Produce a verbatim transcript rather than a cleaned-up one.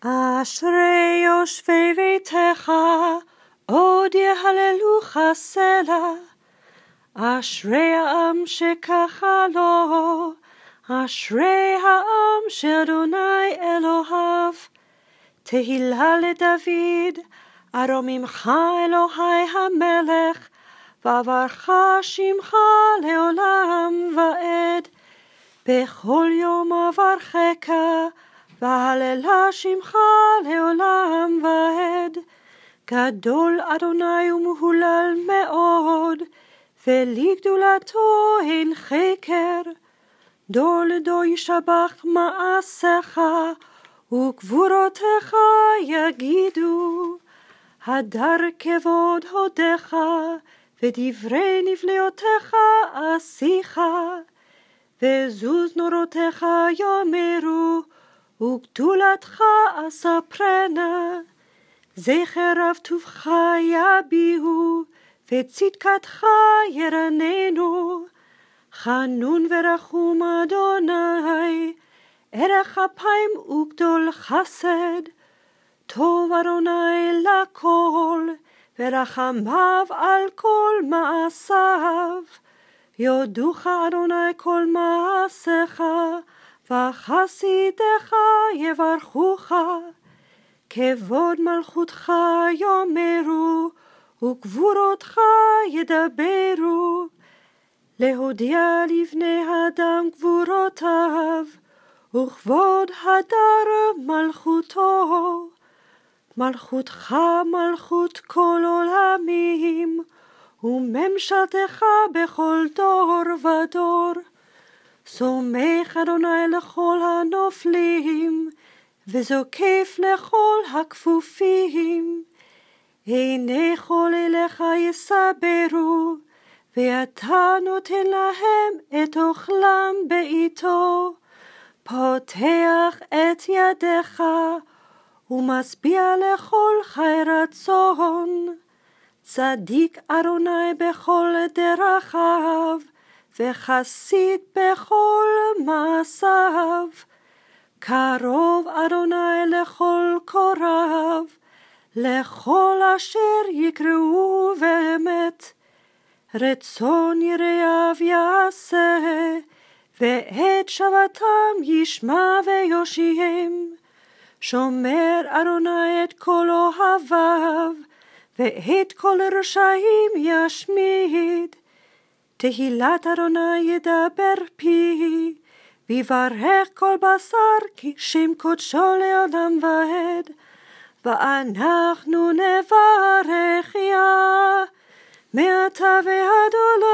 אשרי יושבי ביתך, עוד יהללוך סלה. אשרי העם שככה לו, אשרי העם שאדוני אלוהיו. תהילה לדוד, ארוממך אלוהי המלך, ועברך שמך לעולם ועד. בכל יום אברכך, והללה שמך לעולם ועד. גדול אדוני ומהולל מאוד, ולגדולתו אין חקר. דור לדור ישבח מעשיך, וגבורותיך יגידו. הדר כבוד הודיך, ודברי נפלאותיך עשיך. וזוז נורותיך יאמרו, וגדולתך אספרנה. זכר רב טובך יביעו, וצדקתך ירננו. חנון ורחום אדוני, ערך אפיים וגדול חסד. טוב אדוני לכל, ורחמיו על כל מעשיו. יודוך אדוני כל מעשיך, וחסידיך יברכוך. כבוד מלכותך יאמרו, וגבורותך ידברו. להודיע לבני אדם גבורותיו, וכבוד הדר מלכותו. מלכותך מלכות כל עולמים, וממשלתך בכל דור ודור. סומך אדוני לכל הנופלים, וזוקף לכל הכפופים. עיני כל אליך יסברו, ואתה נותן להם את אוכלם בעיתו. פותח את ידיך, ומשביע לכל חי רצון. צדיק אדוני בכל דרכיו, וחסיד בכל מעשיו. קרוב אדוני לכל קורב, לכל אשר יקראו באמת. רצון יראיו יעשה, ואת שבתם ישמע ויושיעם. שומר אדוני את כל אוהביו, ואת כל רשעים ישמיד. תהילת אדוני ידבר פי, ויברך כל בשר כי שם קודשו לעולם ועד. ואנחנו נברך יה, מעתה ועד עולם.